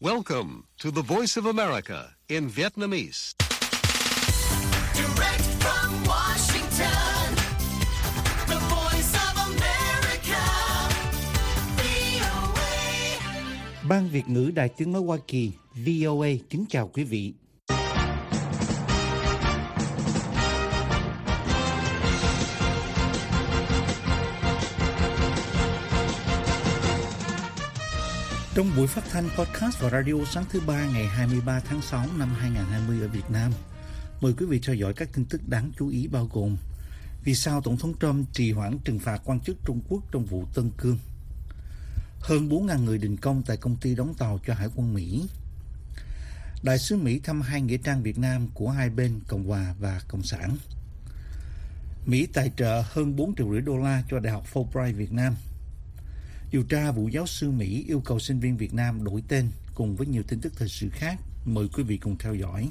Welcome to the Voice of America in Vietnamese. Direct from Washington, the Voice of America, VOA. Ban Việt ngữ Đài Tiếng nói Hoa Kỳ, VOA kính chào quý vị. Trong buổi phát thanh podcast và radio sáng thứ Ba ngày 23 tháng 6 năm 2020 ở Việt Nam, mời quý vị theo dõi các tin tức đáng chú ý bao gồm: vì sao Tổng thống Trump trì hoãn trừng phạt quan chức Trung Quốc trong vụ Tân Cương, hơn 4.000 người đình công tại công ty đóng tàu cho Hải quân Mỹ, đại sứ Mỹ thăm hai nghĩa trang Việt Nam của hai bên Cộng hòa và Cộng sản, Mỹ tài trợ hơn 4,5 triệu đô la cho Đại học Fulbright Việt Nam, điều tra vụ giáo sư Mỹ yêu cầu sinh viên Việt Nam đổi tên, cùng với nhiều tin tức thời sự khác. Mời quý vị cùng theo dõi.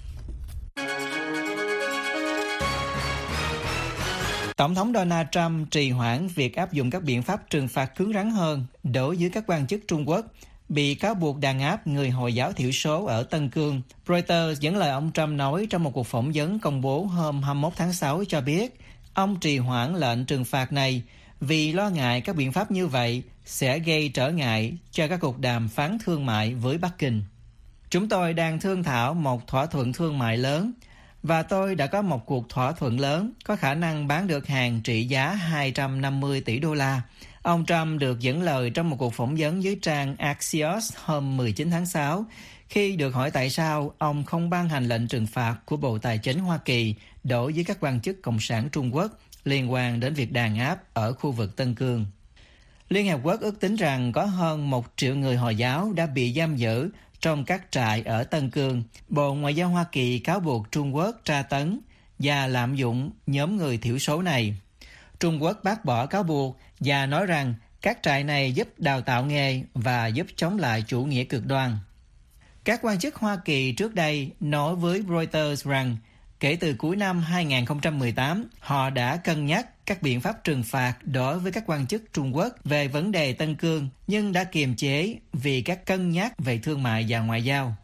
Tổng thống Donald Trump trì hoãn việc áp dụng các biện pháp trừng phạt cứng rắn hơn đối với các quan chức Trung Quốc bị cáo buộc đàn áp người Hồi giáo thiểu số ở Tân Cương. Reuters dẫn lời ông Trump nói trong một cuộc phỏng vấn công bố hôm 21 tháng 6 cho biết ông trì hoãn lệnh trừng phạt này vì lo ngại các biện pháp như vậy sẽ gây trở ngại cho các cuộc đàm phán thương mại với Bắc Kinh. Chúng tôi đang thương thảo một thỏa thuận thương mại lớn và tôi đã có một cuộc thỏa thuận lớn có khả năng bán được hàng trị giá 250 tỷ đô la. Ông Trump được dẫn lời trong một cuộc phỏng vấn với trang Axios hôm 19 tháng 6 khi được hỏi tại sao ông không ban hành lệnh trừng phạt của Bộ Tài chính Hoa Kỳ đối với các quan chức Cộng sản Trung Quốc liên quan đến việc đàn áp ở khu vực Tân Cương. Liên Hợp Quốc ước tính rằng có hơn 1 triệu người Hồi giáo đã bị giam giữ trong các trại ở Tân Cương. Bộ Ngoại giao Hoa Kỳ cáo buộc Trung Quốc tra tấn và lạm dụng nhóm người thiểu số này. Trung Quốc bác bỏ cáo buộc và nói rằng các trại này giúp đào tạo nghề và giúp chống lại chủ nghĩa cực đoan. Các quan chức Hoa Kỳ trước đây nói với Reuters rằng kể từ cuối năm 2018, họ đã cân nhắc các biện pháp trừng phạt đối với các quan chức Trung Quốc về vấn đề Tân Cương, nhưng đã kiềm chế vì các cân nhắc về thương mại và ngoại giao.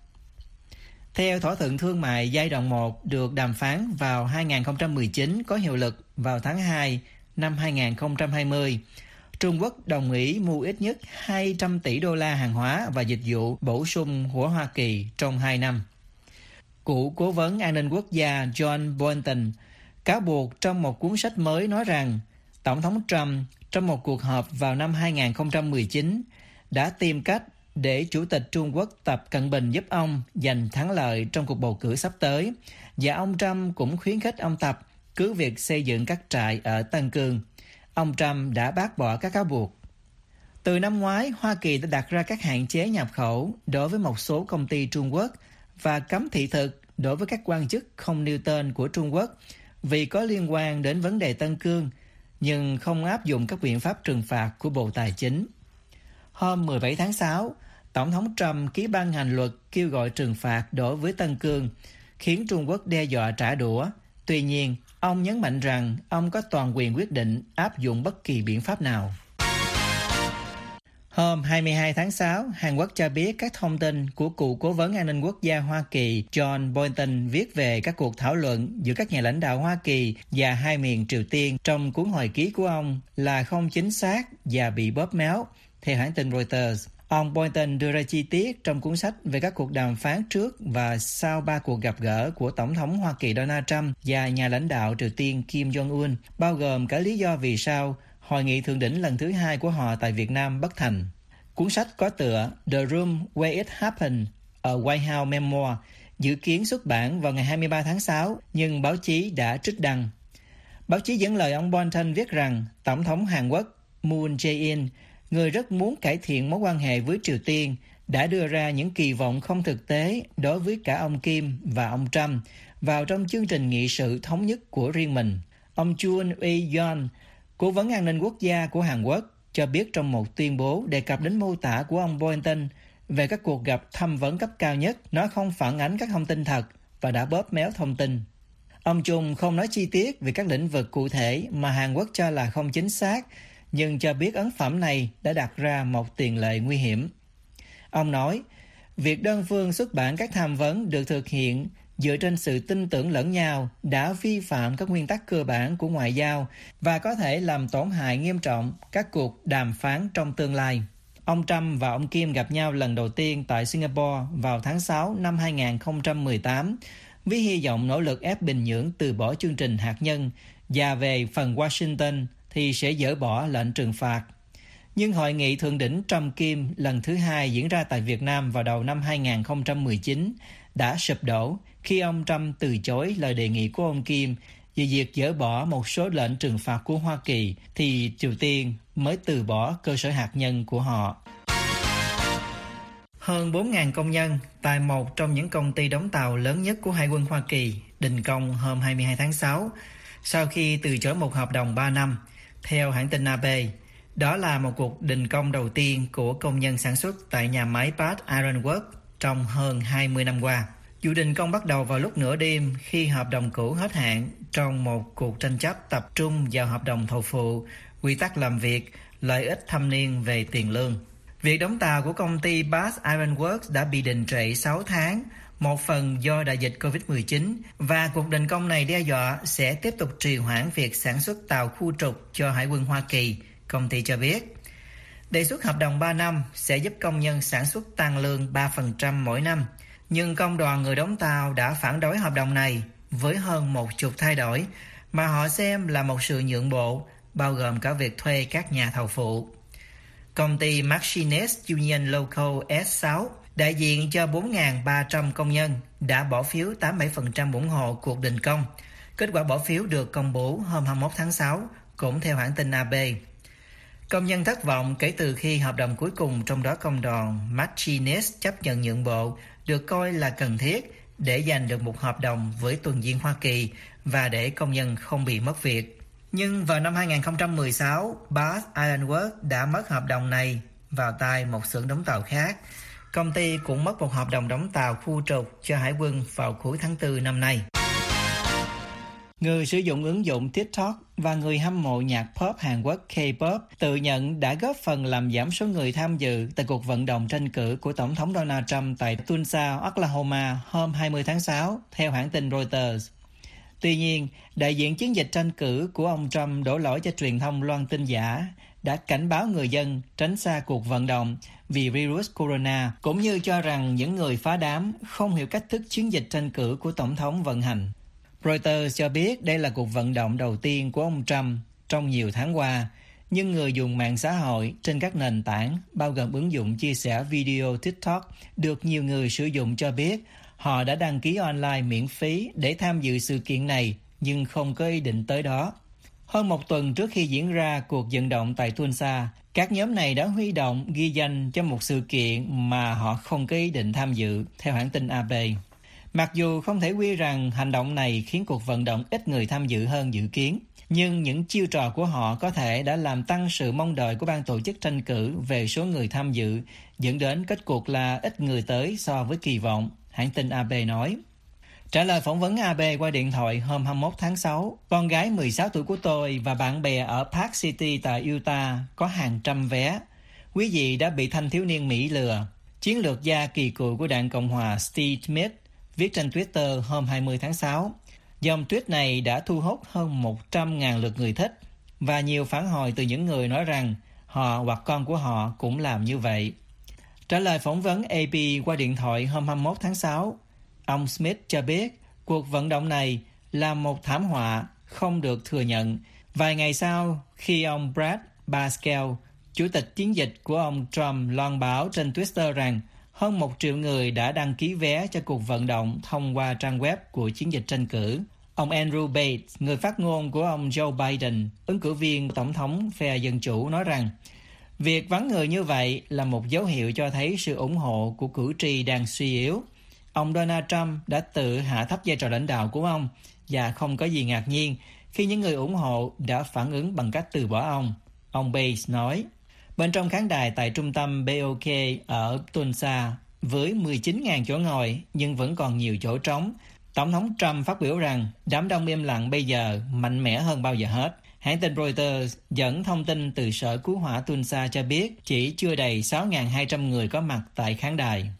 Theo thỏa thuận thương mại giai đoạn 1 được đàm phán vào 2019 có hiệu lực vào tháng 2 năm 2020, Trung Quốc đồng ý mua ít nhất 200 tỷ đô la hàng hóa và dịch vụ bổ sung của Hoa Kỳ trong 2 năm. Cựu cố vấn an ninh quốc gia John Bolton cáo buộc trong một cuốn sách mới nói rằng Tổng thống Trump trong một cuộc họp vào năm 2019 đã tìm cách để Chủ tịch Trung Quốc Tập Cận Bình giúp ông giành thắng lợi trong cuộc bầu cử sắp tới, và ông Trump cũng khuyến khích ông Tập cứ việc xây dựng các trại ở Tân Cương. Ông Trump đã bác bỏ các cáo buộc. Từ năm ngoái, Hoa Kỳ đã đặt ra các hạn chế nhập khẩu đối với một số công ty Trung Quốc và cấm thị thực đối với các quan chức không nêu tên của Trung Quốc vì có liên quan đến vấn đề Tân Cương, nhưng không áp dụng các biện pháp trừng phạt của Bộ Tài chính. Hôm 17 tháng 6, Tổng thống Trump ký ban hành luật kêu gọi trừng phạt đối với Tân Cương, khiến Trung Quốc đe dọa trả đũa. Tuy nhiên, ông nhấn mạnh rằng ông có toàn quyền quyết định áp dụng bất kỳ biện pháp nào. Hôm 22 tháng 6, Hàn Quốc cho biết các thông tin của cựu cố vấn an ninh quốc gia Hoa Kỳ John Bolton viết về các cuộc thảo luận giữa các nhà lãnh đạo Hoa Kỳ và hai miền Triều Tiên trong cuốn hồi ký của ông là không chính xác và bị bóp méo, theo hãng tin Reuters. Ông Bolton đưa ra chi tiết trong cuốn sách về các cuộc đàm phán trước và sau 3 cuộc gặp gỡ của Tổng thống Hoa Kỳ Donald Trump và nhà lãnh đạo Triều Tiên Kim Jong-un, bao gồm cả lý do vì sao hội nghị thượng đỉnh lần thứ 2 của họ tại Việt Nam bất thành. Cuốn sách có tựa The Room Where It Happened, a White House Memoir, dự kiến xuất bản vào ngày 23 tháng 6, nhưng báo chí đã trích đăng. Báo chí dẫn lời ông Bolton viết rằng Tổng thống Hàn Quốc Moon Jae-in, người rất muốn cải thiện mối quan hệ với Triều Tiên, đã đưa ra những kỳ vọng không thực tế đối với cả ông Kim và ông Trump vào trong chương trình nghị sự thống nhất của riêng mình. Ông Chun Eui-yeon, cố vấn an ninh quốc gia của Hàn Quốc, cho biết trong một tuyên bố đề cập đến mô tả của ông Bolton về các cuộc gặp tham vấn cấp cao nhất, nó không phản ánh các thông tin thật và đã bóp méo thông tin. Ông Chung không nói chi tiết về các lĩnh vực cụ thể mà Hàn Quốc cho là không chính xác, nhưng cho biết ấn phẩm này đã đặt ra một tiền lệ nguy hiểm. Ông nói, việc đơn phương xuất bản các tham vấn được thực hiện dựa trên sự tin tưởng lẫn nhau đã vi phạm các nguyên tắc cơ bản của ngoại giao và có thể làm tổn hại nghiêm trọng các cuộc đàm phán trong tương lai. Ông Trump và ông Kim gặp nhau lần đầu tiên tại Singapore vào tháng 6 năm 2018 với hy vọng nỗ lực ép Bình Nhưỡng từ bỏ chương trình hạt nhân và về phần Washington thì sẽ dỡ bỏ lệnh trừng phạt. Nhưng hội nghị thượng đỉnh Trump-Kim lần thứ 2 diễn ra tại Việt Nam vào đầu năm 2019 đã sụp đổ khi ông Trump từ chối lời đề nghị của ông Kim về việc dỡ bỏ một số lệnh trừng phạt của Hoa Kỳ thì Triều Tiên mới từ bỏ cơ sở hạt nhân của họ. Hơn 4.000 công nhân tại một trong những công ty đóng tàu lớn nhất của Hải quân Hoa Kỳ đình công hôm 22 tháng 6 sau khi từ chối một hợp đồng 3 năm. Theo hãng tin AP, đó là một cuộc đình công đầu tiên của công nhân sản xuất tại nhà máy Bath Iron Works trong hơn 20 năm qua. Vụ đình công bắt đầu vào lúc nửa đêm khi hợp đồng cũ hết hạn trong một cuộc tranh chấp tập trung vào hợp đồng thầu phụ, quy tắc làm việc, lợi ích thâm niên về tiền lương. Việc đóng tàu của công ty Bath Iron Works đã bị đình trệ 6 tháng, một phần do đại dịch Covid-19, và cuộc đình công này đe dọa sẽ tiếp tục trì hoãn việc sản xuất tàu khu trục cho Hải quân Hoa Kỳ, công ty cho biết. Đề xuất hợp đồng 3 năm sẽ giúp công nhân sản xuất tăng lương 3% mỗi năm, nhưng công đoàn người đóng tàu đã phản đối hợp đồng này với hơn 10 thay đổi mà họ xem là một sự nhượng bộ, bao gồm cả việc thuê các nhà thầu phụ. Công ty Machinist Union Local S6, đại diện cho 4.300 công nhân, đã bỏ phiếu 87% ủng hộ cuộc đình công. Kết quả bỏ phiếu được công bố hôm 21 tháng 6, cũng theo hãng tin AP. Công nhân thất vọng kể từ khi hợp đồng cuối cùng, trong đó công đoàn Machinist chấp nhận nhượng bộ, được coi là cần thiết để giành được một hợp đồng với tuần viên Hoa Kỳ và để công nhân không bị mất việc. Nhưng vào năm 2016, Bath Iron Works đã mất hợp đồng này vào tay một xưởng đóng tàu khác. Công ty cũng mất một hợp đồng đóng tàu khu trục cho Hải quân vào cuối tháng 4 năm nay. Người sử dụng ứng dụng TikTok và người hâm mộ nhạc pop Hàn Quốc K-pop tự nhận đã góp phần làm giảm số người tham dự tại cuộc vận động tranh cử của Tổng thống Donald Trump tại Tulsa, Oklahoma hôm 20 tháng 6, theo hãng tin Reuters. Tuy nhiên, đại diện chiến dịch tranh cử của ông Trump đổ lỗi cho truyền thông loan tin giả, đã cảnh báo người dân tránh xa cuộc vận động vì virus corona, cũng như cho rằng những người phá đám không hiểu cách thức chiến dịch tranh cử của Tổng thống vận hành. Reuters cho biết đây là cuộc vận động đầu tiên của ông Trump trong nhiều tháng qua, nhưng người dùng mạng xã hội trên các nền tảng, bao gồm ứng dụng chia sẻ video TikTok, được nhiều người sử dụng cho biết họ đã đăng ký online miễn phí để tham dự sự kiện này, nhưng không có ý định tới đó. Hơn một tuần trước khi diễn ra cuộc vận động tại Tulsa, các nhóm này đã huy động ghi danh cho một sự kiện mà họ không có ý định tham dự, theo hãng tin AP. Mặc dù không thể quy rằng hành động này khiến cuộc vận động ít người tham dự hơn dự kiến, nhưng những chiêu trò của họ có thể đã làm tăng sự mong đợi của ban tổ chức tranh cử về số người tham dự, dẫn đến kết cuộc là ít người tới so với kỳ vọng, hãng tin AP nói. Trả lời phỏng vấn AP qua điện thoại hôm 21 tháng 6, con gái 16 tuổi của tôi và bạn bè ở Park City tại Utah có hàng trăm vé. Quý vị đã bị thanh thiếu niên Mỹ lừa. Chiến lược gia kỳ cựu của đảng Cộng hòa Steve Smith viết trên Twitter hôm 20 tháng 6. Dòng tweet này đã thu hút hơn 100.000 lượt người thích và nhiều phản hồi từ những người nói rằng họ hoặc con của họ cũng làm như vậy. Trả lời phỏng vấn AP qua điện thoại hôm 21 tháng 6, ông Smith cho biết cuộc vận động này là một thảm họa không được thừa nhận. Vài ngày sau, khi ông Brad Parscale, chủ tịch chiến dịch của ông Trump, loan báo trên Twitter rằng hơn 1 triệu người đã đăng ký vé cho cuộc vận động thông qua trang web của chiến dịch tranh cử. Ông Andrew Bates, người phát ngôn của ông Joe Biden, ứng cử viên tổng thống phe Dân Chủ, nói rằng việc vắng người như vậy là một dấu hiệu cho thấy sự ủng hộ của cử tri đang suy yếu. Ông Donald Trump đã tự hạ thấp vai trò lãnh đạo của ông và không có gì ngạc nhiên khi những người ủng hộ đã phản ứng bằng cách từ bỏ ông. Ông Bates nói. Bên trong khán đài tại trung tâm BOK ở Tulsa, với 19.000 chỗ ngồi nhưng vẫn còn nhiều chỗ trống, Tổng thống Trump phát biểu rằng đám đông im lặng bây giờ mạnh mẽ hơn bao giờ hết. Hãng tin Reuters dẫn thông tin từ Sở Cứu hỏa Tulsa cho biết chỉ chưa đầy 6.200 người có mặt tại khán đài.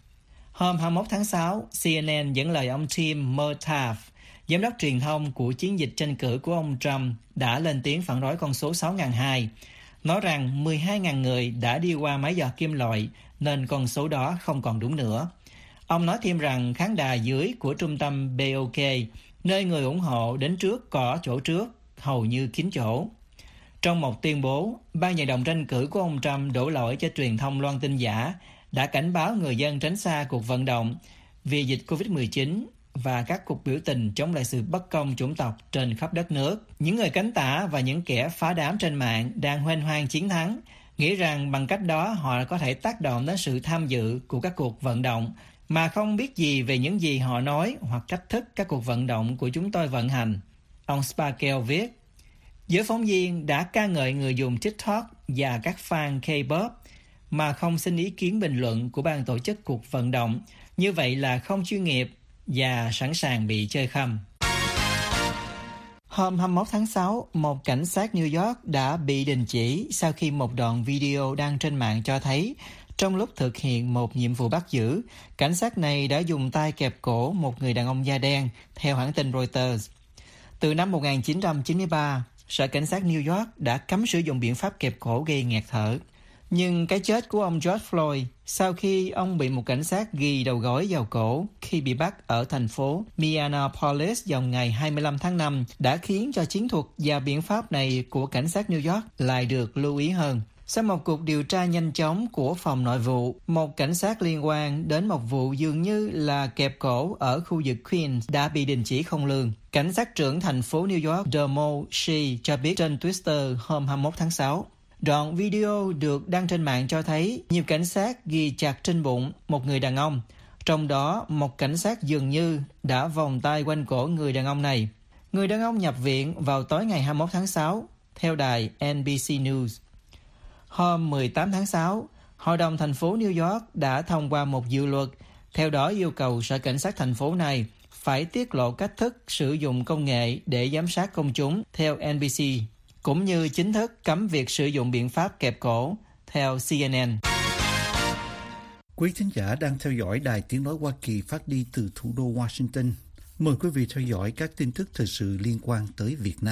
Hôm 21 tháng 6, CNN dẫn lời ông Tim Murtaugh, giám đốc truyền thông của chiến dịch tranh cử của ông Trump, đã lên tiếng phản đối con số 6.200, nói rằng 12.000 người đã đi qua máy giọt kim loại nên con số đó không còn đúng nữa. Ông nói thêm rằng khán đài dưới của trung tâm BOK, nơi người ủng hộ đến trước có chỗ trước, hầu như kín chỗ. Trong một tuyên bố, ban vận động tranh cử của ông Trump đổ lỗi cho truyền thông loan tin giả, đã cảnh báo người dân tránh xa cuộc vận động vì dịch Covid-19 và các cuộc biểu tình chống lại sự bất công chủng tộc trên khắp đất nước. Những người cánh tả và những kẻ phá đám trên mạng đang hoan hoan chiến thắng, nghĩ rằng bằng cách đó họ có thể tác động đến sự tham dự của các cuộc vận động mà không biết gì về những gì họ nói hoặc cách thức các cuộc vận động của chúng tôi vận hành. Ông Sparkle viết, giới phóng viên đã ca ngợi người dùng TikTok và các fan K-pop mà không xin ý kiến bình luận của ban tổ chức cuộc vận động. Như vậy là không chuyên nghiệp và sẵn sàng bị chơi khăm. Hôm 21 tháng 6, một cảnh sát New York đã bị đình chỉ sau khi một đoạn video đăng trên mạng cho thấy trong lúc thực hiện một nhiệm vụ bắt giữ, cảnh sát này đã dùng tay kẹp cổ một người đàn ông da đen, theo hãng tin Reuters. Từ năm 1993, Sở Cảnh sát New York đã cấm sử dụng biện pháp kẹp cổ gây nghẹt thở. Nhưng cái chết của ông George Floyd sau khi ông bị một cảnh sát ghi đầu gối vào cổ khi bị bắt ở thành phố Minneapolis vào ngày 25 tháng 5 đã khiến cho chiến thuật và biện pháp này của cảnh sát New York lại được lưu ý hơn. Sau một cuộc điều tra nhanh chóng của phòng nội vụ, một cảnh sát liên quan đến một vụ dường như là kẹp cổ ở khu vực Queens đã bị đình chỉ không lương. Cảnh sát trưởng thành phố New York Dermot Shea cho biết trên Twitter hôm 21 tháng 6. Đoạn video được đăng trên mạng cho thấy nhiều cảnh sát ghi chặt trên bụng một người đàn ông. Trong đó, một cảnh sát dường như đã vòng tay quanh cổ người đàn ông này. Người đàn ông nhập viện vào tối ngày 21 tháng 6, theo đài NBC News. Hôm 18 tháng 6, Hội đồng thành phố New York đã thông qua một dự luật, theo đó yêu cầu Sở Cảnh sát thành phố này phải tiết lộ cách thức sử dụng công nghệ để giám sát công chúng, theo NBC, cũng như chính thức cấm việc sử dụng biện pháp kẹp cổ, theo CNN. Quý thính giả đang theo dõi Đài Tiếng Nói Hoa Kỳ phát đi từ thủ đô Washington. Mời quý vị theo dõi các tin tức thời sự liên quan tới Việt Nam.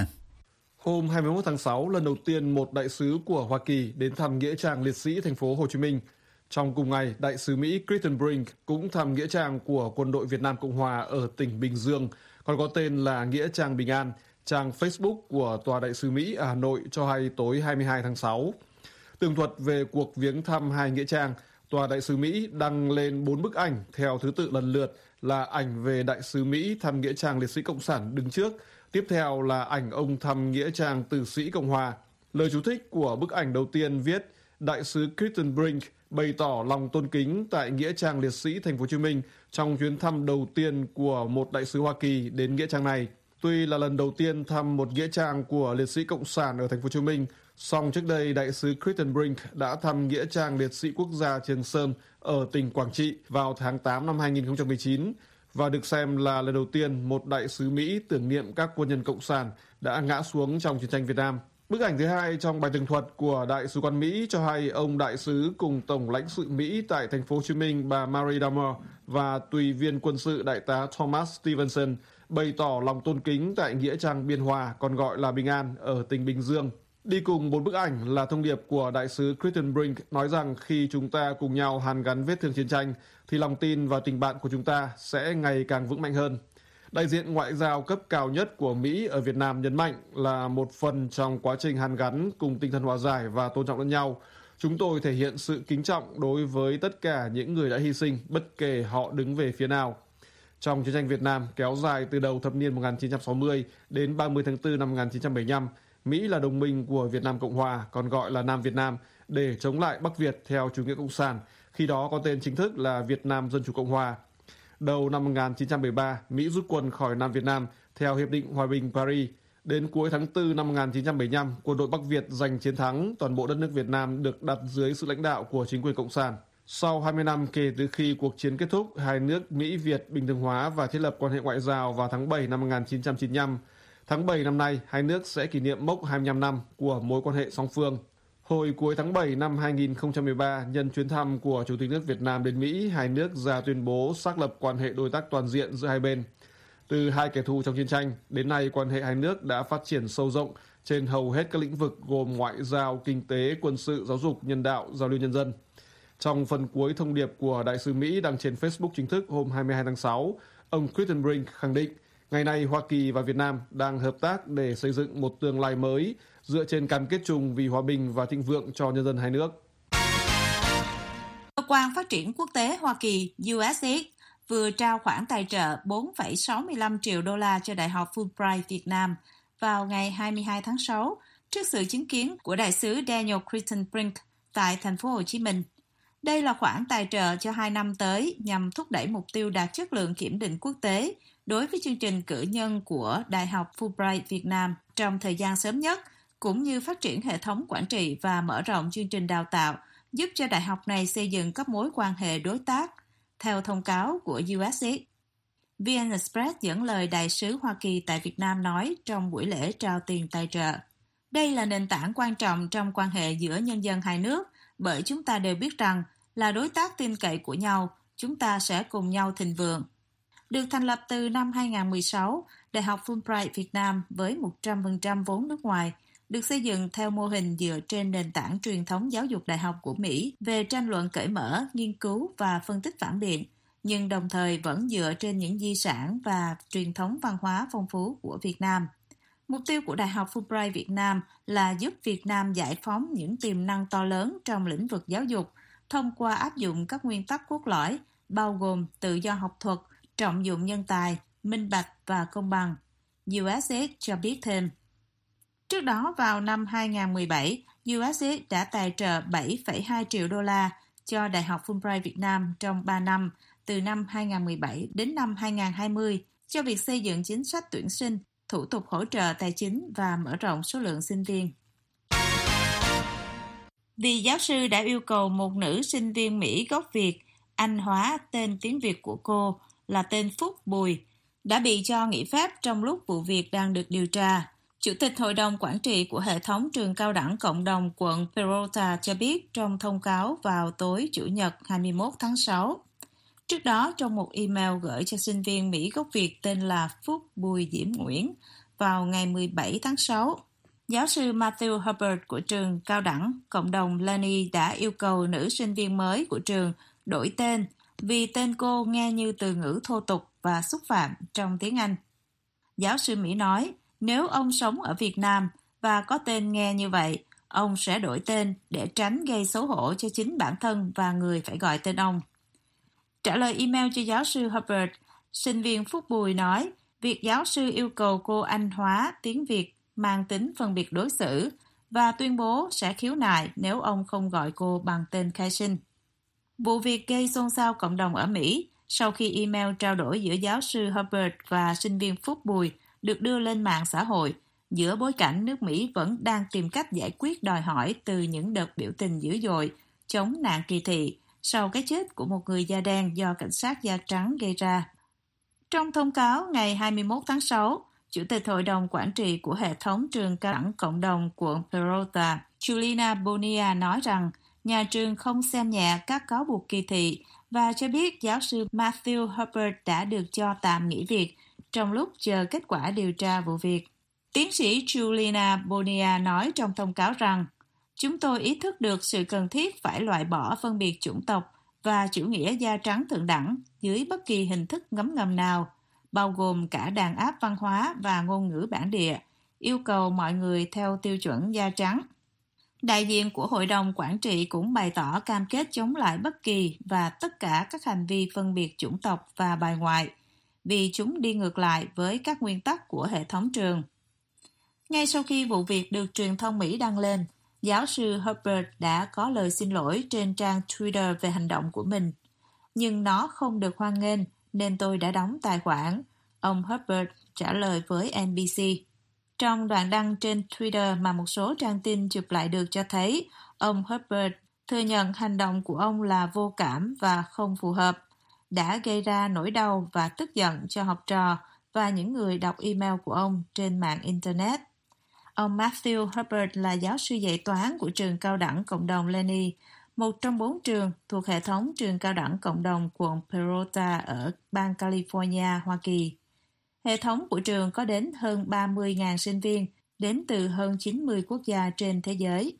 Hôm 21 tháng 6, lần đầu tiên một đại sứ của Hoa Kỳ đến thăm nghĩa trang liệt sĩ thành phố Hồ Chí Minh. Trong cùng ngày, đại sứ Mỹ Kristen Brink cũng thăm nghĩa trang của Quân đội Việt Nam Cộng Hòa ở tỉnh Bình Dương, còn có tên là Nghĩa trang Bình An. Trang Facebook của Tòa đại sứ Mỹ ở Hà Nội cho hay tối 22 tháng 6. Tường thuật về cuộc viếng thăm hai nghĩa trang, Tòa đại sứ Mỹ đăng lên 4 bức ảnh theo thứ tự lần lượt là ảnh về đại sứ Mỹ thăm nghĩa trang liệt sĩ Cộng sản đứng trước, tiếp theo là ảnh ông thăm nghĩa trang tử sĩ Cộng Hòa. Lời chú thích của bức ảnh đầu tiên viết: Đại sứ Kristen Brink bày tỏ lòng tôn kính tại nghĩa trang liệt sĩ thành phố Hồ Chí Minh trong chuyến thăm đầu tiên của một đại sứ Hoa Kỳ đến nghĩa trang này. Tuy là lần đầu tiên thăm một nghĩa trang của liệt sĩ Cộng sản ở thành phố Hồ Chí Minh, song trước đây đại sứ Kristen Brink đã thăm nghĩa trang liệt sĩ quốc gia Trường Sơn ở tỉnh Quảng Trị vào tháng 8 năm 2019 và được xem là lần đầu tiên một đại sứ Mỹ tưởng niệm các quân nhân Cộng sản đã ngã xuống trong chiến tranh Việt Nam. Bức ảnh thứ hai trong bài tường thuật của đại sứ quán Mỹ cho hay ông đại sứ cùng tổng lãnh sự Mỹ tại thành phố Hồ Chí Minh bà Marie Damer và tùy viên quân sự đại tá Thomas Stevenson bày tỏ lòng tôn kính tại nghĩa trang Biên Hòa, còn gọi là Bình An, ở tỉnh Bình Dương. Đi cùng 4 bức ảnh là thông điệp của đại sứ Kristen Brink nói rằng khi chúng ta cùng nhau hàn gắn vết thương chiến tranh thì lòng tin và tình bạn của chúng ta sẽ ngày càng vững mạnh hơn. Đại diện ngoại giao cấp cao nhất của Mỹ ở Việt Nam nhấn mạnh là một phần trong quá trình hàn gắn cùng tinh thần hòa giải và tôn trọng lẫn nhau. Chúng tôi thể hiện sự kính trọng đối với tất cả những người đã hy sinh, bất kể họ đứng về phía nào. Trong chiến tranh Việt Nam kéo dài từ đầu thập niên 1960 đến 30 tháng 4 năm 1975, Mỹ là đồng minh của Việt Nam Cộng Hòa, còn gọi là Nam Việt Nam, để chống lại Bắc Việt theo chủ nghĩa cộng sản, khi đó có tên chính thức là Việt Nam Dân chủ Cộng Hòa. Đầu năm 1973, Mỹ rút quân khỏi Nam Việt Nam theo Hiệp định Hòa bình Paris. Đến cuối tháng 4 năm 1975, quân đội Bắc Việt giành chiến thắng, toàn bộ đất nước Việt Nam được đặt dưới sự lãnh đạo của chính quyền Cộng sản. Sau 20 năm kể từ khi cuộc chiến kết thúc, hai nước Mỹ-Việt bình thường hóa và thiết lập quan hệ ngoại giao vào tháng 7 năm 1995. Tháng 7 năm nay, hai nước sẽ kỷ niệm mốc 25 năm của mối quan hệ song phương. Hồi cuối tháng 7 năm 2013, nhân chuyến thăm của Chủ tịch nước Việt Nam đến Mỹ, hai nước ra tuyên bố xác lập quan hệ đối tác toàn diện giữa hai bên. Từ hai kẻ thù trong chiến tranh, đến nay quan hệ hai nước đã phát triển sâu rộng trên hầu hết các lĩnh vực gồm ngoại giao, kinh tế, quân sự, giáo dục, nhân đạo, giao lưu nhân dân. Trong phần cuối thông điệp của Đại sứ Mỹ đăng trên Facebook chính thức hôm 22 tháng 6, ông Crittenbrink khẳng định ngày nay Hoa Kỳ và Việt Nam đang hợp tác để xây dựng một tương lai mới dựa trên cam kết chung vì hòa bình và thịnh vượng cho nhân dân hai nước. Cơ quan Phát triển Quốc tế Hoa Kỳ USAID vừa trao khoản tài trợ 4,65 triệu đô la cho Đại học Fulbright Việt Nam vào ngày 22 tháng 6 trước sự chứng kiến của Đại sứ Daniel Crittenbrink tại thành phố Hồ Chí Minh. Đây là khoản tài trợ cho 2 năm tới nhằm thúc đẩy mục tiêu đạt chất lượng kiểm định quốc tế đối với chương trình cử nhân của Đại học Fulbright Việt Nam trong thời gian sớm nhất, cũng như phát triển hệ thống quản trị và mở rộng chương trình đào tạo, giúp cho đại học này xây dựng các mối quan hệ đối tác, theo thông cáo của USAID. VN Express dẫn lời Đại sứ Hoa Kỳ tại Việt Nam nói trong buổi lễ trao tiền tài trợ. Đây là nền tảng quan trọng trong quan hệ giữa nhân dân hai nước, bởi chúng ta đều biết rằng là đối tác tin cậy của nhau, chúng ta sẽ cùng nhau thịnh vượng. Được thành lập từ năm 2016, Đại học Fulbright Việt Nam với 100% vốn nước ngoài, được xây dựng theo mô hình dựa trên nền tảng truyền thống giáo dục đại học của Mỹ về tranh luận cởi mở, nghiên cứu và phân tích phản biện, nhưng đồng thời vẫn dựa trên những di sản và truyền thống văn hóa phong phú của Việt Nam. Mục tiêu của Đại học Fulbright Việt Nam là giúp Việt Nam giải phóng những tiềm năng to lớn trong lĩnh vực giáo dục thông qua áp dụng các nguyên tắc cốt lõi, bao gồm tự do học thuật, trọng dụng nhân tài, minh bạch và công bằng. USAID cho biết thêm. Trước đó, vào năm 2017, USAID đã tài trợ 7,2 triệu đô la cho Đại học Fulbright Việt Nam trong 3 năm, từ năm 2017 đến năm 2020, cho việc xây dựng chính sách tuyển sinh, thủ tục hỗ trợ tài chính và mở rộng số lượng sinh viên. Vì giáo sư đã yêu cầu một nữ sinh viên Mỹ gốc Việt Anh hóa tên tiếng Việt của cô là tên Phúc Bùi, đã bị cho nghỉ phép trong lúc vụ việc đang được điều tra. Chủ tịch Hội đồng Quản trị của hệ thống trường cao đẳng cộng đồng quận Peralta cho biết trong thông cáo vào tối Chủ nhật 21 tháng 6. Trước đó, trong một email gửi cho sinh viên Mỹ gốc Việt tên là Phúc Bùi Diễm Nguyễn vào ngày 17 tháng 6, giáo sư Matthew Herbert của trường cao đẳng cộng đồng Laney đã yêu cầu nữ sinh viên mới của trường đổi tên vì tên cô nghe như từ ngữ thô tục và xúc phạm trong tiếng Anh. Giáo sư Mỹ nói, nếu ông sống ở Việt Nam và có tên nghe như vậy, ông sẽ đổi tên để tránh gây xấu hổ cho chính bản thân và người phải gọi tên ông. Trả lời email cho giáo sư Herbert, sinh viên Phúc Bùi nói, việc giáo sư yêu cầu cô Anh hóa tiếng Việt mang tính phân biệt đối xử và tuyên bố sẽ khiếu nại nếu ông không gọi cô bằng tên khai sinh. Vụ việc gây xôn xao cộng đồng ở Mỹ sau khi email trao đổi giữa giáo sư Herbert và sinh viên Phúc Bùi được đưa lên mạng xã hội giữa bối cảnh nước Mỹ vẫn đang tìm cách giải quyết đòi hỏi từ những đợt biểu tình dữ dội chống nạn kỳ thị sau cái chết của một người da đen do cảnh sát da trắng gây ra. Trong thông cáo ngày 21 tháng 6, Chủ tịch Hội đồng Quản trị của hệ thống trường cao đẳng cộng đồng quận Peralta, Juliana Bonilla nói rằng nhà trường không xem nhẹ các cáo buộc kỳ thị và cho biết giáo sư Matthew Herbert đã được cho tạm nghỉ việc trong lúc chờ kết quả điều tra vụ việc. Tiến sĩ Juliana Bonilla nói trong thông cáo rằng chúng tôi ý thức được sự cần thiết phải loại bỏ phân biệt chủng tộc và chủ nghĩa da trắng thượng đẳng dưới bất kỳ hình thức ngấm ngầm nào, bao gồm cả đàn áp văn hóa và ngôn ngữ bản địa, yêu cầu mọi người theo tiêu chuẩn da trắng. Đại diện của Hội đồng Quản trị cũng bày tỏ cam kết chống lại bất kỳ và tất cả các hành vi phân biệt chủng tộc và bài ngoại, vì chúng đi ngược lại với các nguyên tắc của hệ thống trường. Ngay sau khi vụ việc được truyền thông Mỹ đăng lên, giáo sư Herbert đã có lời xin lỗi trên trang Twitter về hành động của mình. Nhưng nó không được hoan nghênh nên tôi đã đóng tài khoản, ông Herbert trả lời với NBC. Trong đoạn đăng trên Twitter mà một số trang tin chụp lại được cho thấy, ông Herbert thừa nhận hành động của ông là vô cảm và không phù hợp, đã gây ra nỗi đau và tức giận cho học trò và những người đọc email của ông trên mạng Internet. Ông Matthew Herbert là giáo sư dạy toán của trường cao đẳng cộng đồng Lenny, một trong 4 trường thuộc hệ thống trường cao đẳng cộng đồng quận Peralta ở bang California, Hoa Kỳ. Hệ thống của trường có đến hơn 30.000 sinh viên, đến từ hơn 90 quốc gia trên thế giới.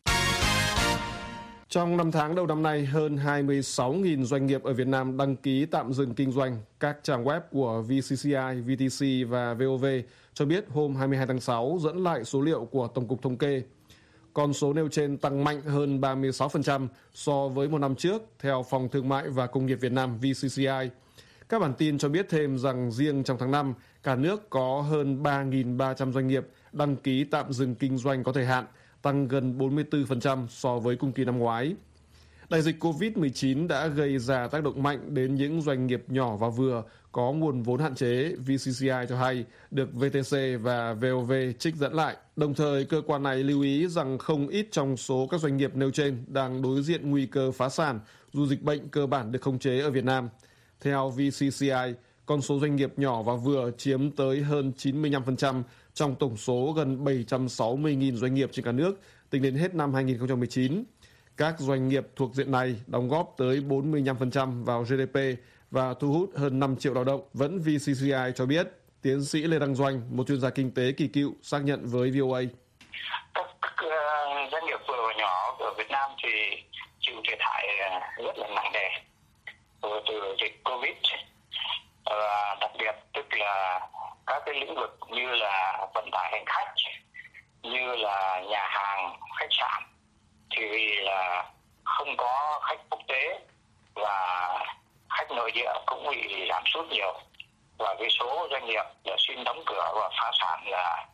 Trong 5 tháng đầu năm nay, hơn 26.000 doanh nghiệp ở Việt Nam đăng ký tạm dừng kinh doanh. Các trang web của VCCI, VTC và VOV cho biết hôm 22 tháng 6 dẫn lại số liệu của Tổng cục Thống kê. Con số nêu trên tăng mạnh hơn 36% so với một năm trước, theo Phòng Thương mại và Công nghiệp Việt Nam VCCI. Các bản tin cho biết thêm rằng riêng trong tháng 5, cả nước có hơn 3.300 doanh nghiệp đăng ký tạm dừng kinh doanh có thời hạn, tăng gần 44% so với cùng kỳ năm ngoái. Đại dịch COVID-19 đã gây ra tác động mạnh đến những doanh nghiệp nhỏ và vừa có nguồn vốn hạn chế, VCCI cho hay, được VTC và VOV trích dẫn lại. Đồng thời, cơ quan này lưu ý rằng không ít trong số các doanh nghiệp nêu trên đang đối diện nguy cơ phá sản dù dịch bệnh cơ bản được khống chế ở Việt Nam. Theo VCCI, con số doanh nghiệp nhỏ và vừa chiếm tới hơn 95% trong tổng số gần 760.000 doanh nghiệp trên cả nước tính đến hết năm 2019. Các doanh nghiệp thuộc diện này đóng góp tới 45% vào GDP và thu hút hơn 5 triệu lao động. Vẫn VCCI cho biết, tiến sĩ Lê Đăng Doanh, một chuyên gia kinh tế kỳ cựu, xác nhận với VOA. Các doanh nghiệp vừa và nhỏ ở Việt Nam thì chịu thiệt hại rất là nặng nề từ dịch Covid. Và đặc biệt tức là các cái lĩnh vực như là vận tải hành khách, như là nhà hàng, khách sạn thì vì là không có khách quốc tế và khách nội địa cũng bị giảm sút nhiều, và cái số doanh nghiệp là xin đóng cửa và phá sản là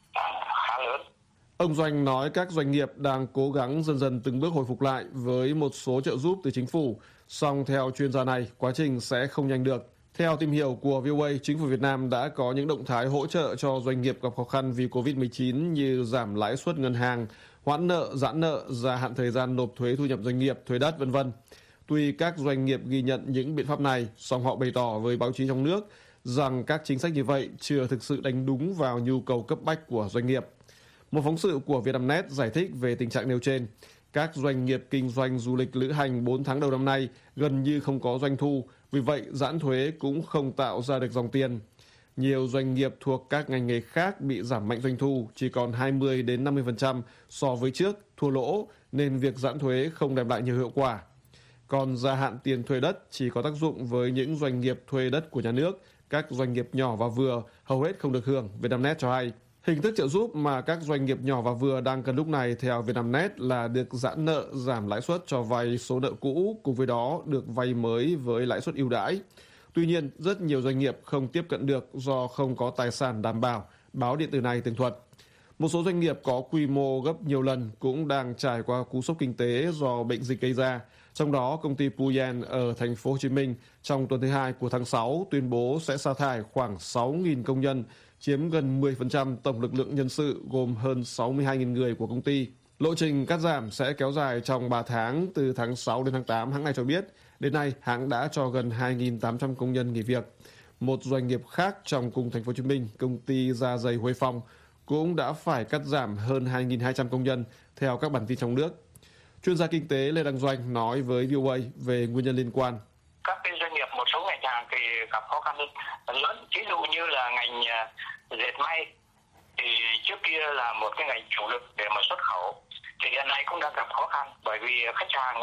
khá lớn. Ông Doanh nói các doanh nghiệp đang cố gắng dần dần từng bước hồi phục lại với một số trợ giúp từ chính phủ, song theo chuyên gia này, quá trình sẽ không nhanh được. Theo tìm hiểu của VOA, chính phủ Việt Nam đã có những động thái hỗ trợ cho doanh nghiệp gặp khó khăn vì Covid-19 như giảm lãi suất ngân hàng, hoãn nợ, giãn nợ, gia hạn thời gian nộp thuế thu nhập doanh nghiệp, thuế đất, v.v. Tuy các doanh nghiệp ghi nhận những biện pháp này, song họ bày tỏ với báo chí trong nước rằng các chính sách như vậy chưa thực sự đánh đúng vào nhu cầu cấp bách của doanh nghiệp. Một phóng sự của Vietnamnet giải thích về tình trạng nêu trên. Các doanh nghiệp kinh doanh du lịch lữ hành 4 tháng đầu năm nay gần như không có doanh thu, vì vậy giãn thuế cũng không tạo ra được dòng tiền. Nhiều doanh nghiệp thuộc các ngành nghề khác bị giảm mạnh doanh thu, chỉ còn 20 đến 50% so với trước, thua lỗ, nên việc giãn thuế không đem lại nhiều hiệu quả. Còn gia hạn tiền thuê đất chỉ có tác dụng với những doanh nghiệp thuê đất của nhà nước, các doanh nghiệp nhỏ và vừa hầu hết không được hưởng, Vietnamnet cho hay. Hình thức trợ giúp mà các doanh nghiệp nhỏ và vừa đang cần lúc này theo Vietnamnet là được giãn nợ, giảm lãi suất cho vay số nợ cũ, cùng với đó được vay mới với lãi suất ưu đãi. Tuy nhiên, rất nhiều doanh nghiệp không tiếp cận được do không có tài sản đảm bảo, báo điện tử này tường thuật. Một số doanh nghiệp có quy mô gấp nhiều lần cũng đang trải qua cú sốc kinh tế do bệnh dịch gây ra. Trong đó, công ty Puyen ở thành phố Hồ Chí Minh trong tuần thứ 2 của tháng 6 tuyên bố sẽ sa thải khoảng 6.000 công nhân, chiếm gần 10% tổng lực lượng nhân sự gồm hơn 62.000 người của công ty. Lộ trình cắt giảm sẽ kéo dài trong 3 tháng từ tháng 6 đến tháng 8, hãng này cho biết. Đến nay, hãng đã cho gần 2.800 công nhân nghỉ việc. Một doanh nghiệp khác trong cùng thành phố Hồ Chí Minh, công ty da giày Huê Phong, cũng đã phải cắt giảm hơn 2.200 công nhân theo các bản tin trong nước. Chuyên gia kinh tế Lê Đăng Doanh nói với VOA về nguyên nhân liên quan. Các cái doanh nghiệp, một số ngành hàng thì gặp khó khăn lớn, ví dụ như là ngành dệt may thì trước kia là một cái ngành chủ lực để mà xuất khẩu, thì hiện nay cũng đang gặp khó khăn bởi vì khách hàng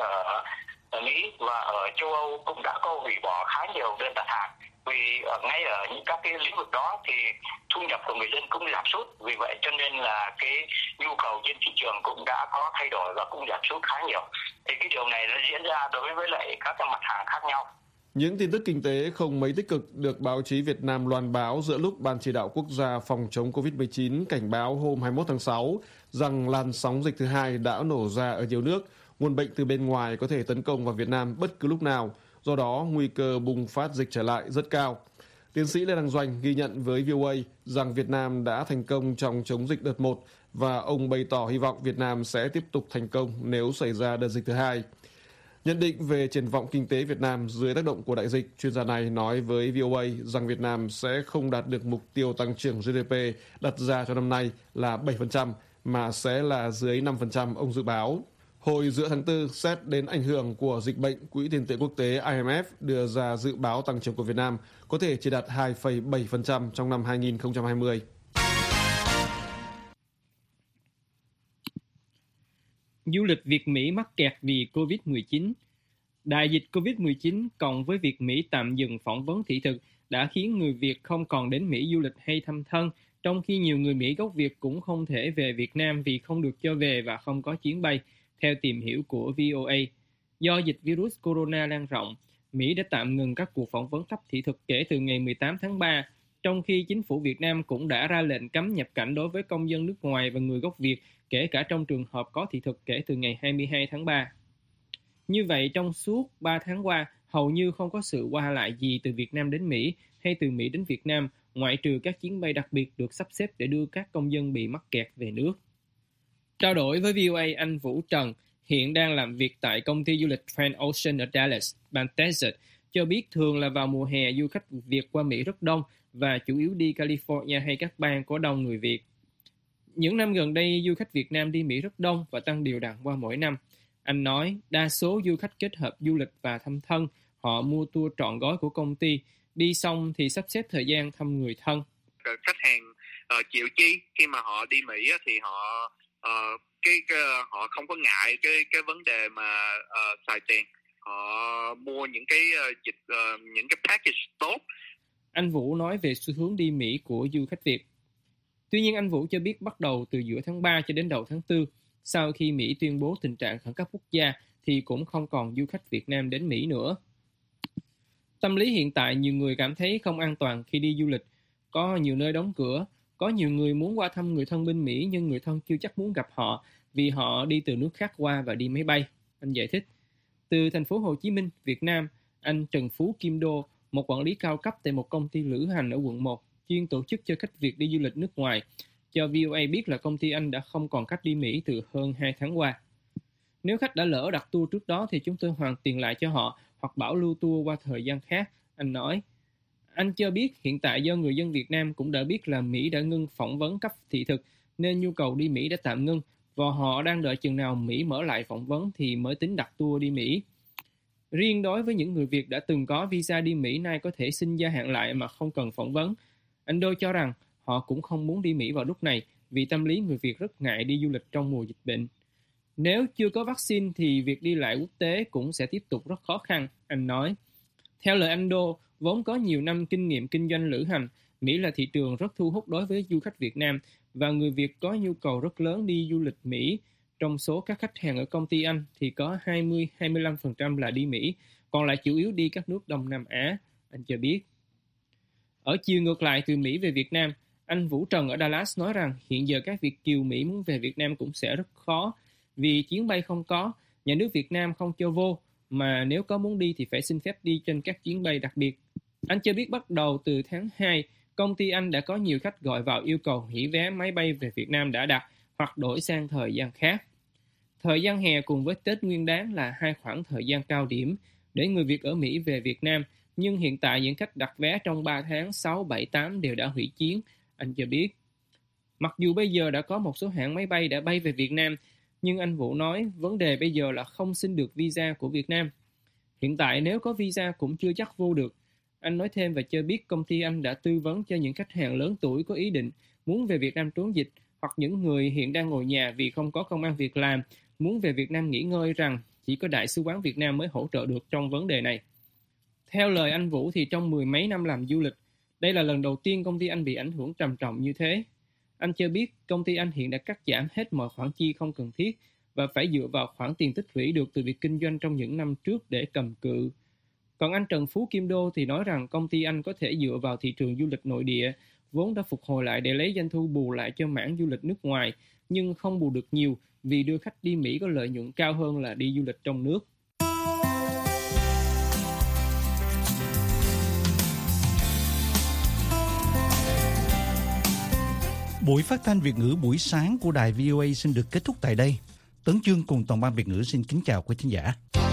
ở Mỹ và ở châu Âu cũng đã có hủy bỏ khá nhiều đơn đặt hàng, vì ngay ở những các cái lĩnh vực đó thì thu nhập của người dân cũng giảm sút, vì vậy cho nên là cái nhu cầu trên thị trường cũng đã có thay đổi và cũng giảm sút khá nhiều. Thì cái điều này nó diễn ra đối với lại các cái mặt hàng khác nhau. Những tin tức kinh tế không mấy tích cực được báo chí Việt Nam loan báo giữa lúc Ban Chỉ đạo Quốc gia phòng chống Covid-19 cảnh báo hôm 21 tháng 6 rằng làn sóng dịch thứ hai đã nổ ra ở nhiều nước, nguồn bệnh từ bên ngoài có thể tấn công vào Việt Nam bất cứ lúc nào, do đó nguy cơ bùng phát dịch trở lại rất cao. Tiến sĩ Lê Đăng Doanh ghi nhận với VOA rằng Việt Nam đã thành công trong chống dịch đợt 1 và ông bày tỏ hy vọng Việt Nam sẽ tiếp tục thành công nếu xảy ra đợt dịch thứ hai. Nhận định về triển vọng kinh tế Việt Nam dưới tác động của đại dịch, chuyên gia này nói với VOA rằng Việt Nam sẽ không đạt được mục tiêu tăng trưởng GDP đặt ra cho năm nay là 7%, mà sẽ là dưới 5%, ông dự báo. Hồi giữa tháng 4, xét đến ảnh hưởng của dịch bệnh, Quỹ tiền tệ quốc tế IMF đưa ra dự báo tăng trưởng của Việt Nam có thể chỉ đạt 2,7% trong năm 2020. Du lịch Việt-Mỹ mắc kẹt vì Covid-19. Đại dịch Covid-19 cộng với việc Mỹ tạm dừng phỏng vấn thị thực đã khiến người Việt không còn đến Mỹ du lịch hay thăm thân, trong khi nhiều người Mỹ gốc Việt cũng không thể về Việt Nam vì không được cho về và không có chuyến bay, theo tìm hiểu của VOA. Do dịch virus corona lan rộng, Mỹ đã tạm ngừng các cuộc phỏng vấn cấp thị thực kể từ ngày 18 tháng 3, trong khi chính phủ Việt Nam cũng đã ra lệnh cấm nhập cảnh đối với công dân nước ngoài và người gốc Việt, kể cả trong trường hợp có thị thực kể từ ngày 22 tháng 3. Như vậy, trong suốt 3 tháng qua, hầu như không có sự qua lại gì từ Việt Nam đến Mỹ hay từ Mỹ đến Việt Nam, ngoại trừ các chuyến bay đặc biệt được sắp xếp để đưa các công dân bị mắc kẹt về nước. Trao đổi với VOA, anh Vũ Trần, hiện đang làm việc tại công ty du lịch Transocean ở Dallas, bang Texas, cho biết thường là vào mùa hè du khách Việt qua Mỹ rất đông và chủ yếu đi California hay các bang có đông người Việt. Những năm gần đây, du khách Việt Nam đi Mỹ rất đông và tăng đều đặn qua mỗi năm. Anh nói, đa số du khách kết hợp du lịch và thăm thân, họ mua tour trọn gói của công ty, đi xong thì sắp xếp thời gian thăm người thân. Khách hàng chịu chi khi mà họ đi Mỹ thì họ họ không có ngại cái vấn đề mà xài tiền, họ mua những cái những cái package tốt. Anh Vũ nói về xu hướng đi Mỹ của du khách Việt. Tuy nhiên, anh Vũ cho biết bắt đầu từ giữa tháng 3 cho đến đầu tháng 4, sau khi Mỹ tuyên bố tình trạng khẩn cấp quốc gia, thì cũng không còn du khách Việt Nam đến Mỹ nữa. Tâm lý hiện tại, nhiều người cảm thấy không an toàn khi đi du lịch. Có nhiều nơi đóng cửa, có nhiều người muốn qua thăm người thân bên Mỹ nhưng người thân chưa chắc muốn gặp họ vì họ đi từ nước khác qua và đi máy bay. Anh giải thích. Từ thành phố Hồ Chí Minh, Việt Nam, anh Trần Phú Kim Đô, một quản lý cao cấp tại một công ty lữ hành ở quận 1, chuyên tổ chức cho khách Việt đi du lịch nước ngoài, cho VOA biết là công ty anh đã không còn khách đi Mỹ từ hơn 2 tháng qua. Nếu khách đã lỡ đặt tour trước đó thì chúng tôi hoàn tiền lại cho họ hoặc bảo lưu tour qua thời gian khác, anh nói. Anh cho biết hiện tại do người dân Việt Nam cũng đã biết là Mỹ đã ngưng phỏng vấn cấp thị thực nên nhu cầu đi Mỹ đã tạm ngưng và họ đang đợi chừng nào Mỹ mở lại phỏng vấn thì mới tính đặt tour đi Mỹ. Riêng đối với những người Việt đã từng có visa đi Mỹ nay có thể xin gia hạn lại mà không cần phỏng vấn. Anh Đô cho rằng họ cũng không muốn đi Mỹ vào lúc này vì tâm lý người Việt rất ngại đi du lịch trong mùa dịch bệnh. Nếu chưa có vaccine thì việc đi lại quốc tế cũng sẽ tiếp tục rất khó khăn, anh nói. Theo lời anh Đô, vốn có nhiều năm kinh nghiệm kinh doanh lữ hành, Mỹ là thị trường rất thu hút đối với du khách Việt Nam và người Việt có nhu cầu rất lớn đi du lịch Mỹ. Trong số các khách hàng ở công ty anh thì có 20-25% là đi Mỹ, còn lại chủ yếu đi các nước Đông Nam Á, anh cho biết. Ở chiều ngược lại từ Mỹ về Việt Nam, anh Vũ Trần ở Dallas nói rằng hiện giờ các Việt kiều Mỹ muốn về Việt Nam cũng sẽ rất khó vì chuyến bay không có, nhà nước Việt Nam không cho vô, mà nếu có muốn đi thì phải xin phép đi trên các chuyến bay đặc biệt. Anh cho biết bắt đầu từ tháng 2, công ty anh đã có nhiều khách gọi vào yêu cầu hủy vé máy bay về Việt Nam đã đặt hoặc đổi sang thời gian khác. Thời gian hè cùng với Tết Nguyên đán là hai khoảng thời gian cao điểm để người Việt ở Mỹ về Việt Nam, nhưng hiện tại những khách đặt vé trong 3 tháng 6, 7, 8 đều đã hủy chuyến, anh cho biết. Mặc dù bây giờ đã có một số hãng máy bay đã bay về Việt Nam, nhưng anh Vũ nói vấn đề bây giờ là không xin được visa của Việt Nam. Hiện tại nếu có visa cũng chưa chắc vô được. Anh nói thêm và cho biết công ty anh đã tư vấn cho những khách hàng lớn tuổi có ý định muốn về Việt Nam trốn dịch hoặc những người hiện đang ngồi nhà vì không có công ăn việc làm, muốn về Việt Nam nghỉ ngơi rằng chỉ có Đại sứ quán Việt Nam mới hỗ trợ được trong vấn đề này. Theo lời anh Vũ thì trong 10 mấy năm làm du lịch, đây là lần đầu tiên công ty anh bị ảnh hưởng trầm trọng như thế. Anh cho biết công ty anh hiện đã cắt giảm hết mọi khoản chi không cần thiết và phải dựa vào khoản tiền tích lũy được từ việc kinh doanh trong những năm trước để cầm cự. Còn anh Trần Phú Kim Đô thì nói rằng công ty anh có thể dựa vào thị trường du lịch nội địa, vốn đã phục hồi lại để lấy doanh thu bù lại cho mảng du lịch nước ngoài, nhưng không bù được nhiều vì đưa khách đi Mỹ có lợi nhuận cao hơn là đi du lịch trong nước. Buổi phát thanh Việt ngữ buổi sáng của đài VOA xin được kết thúc tại đây. Tấn Chương cùng toàn ban Việt ngữ xin kính chào quý khán giả.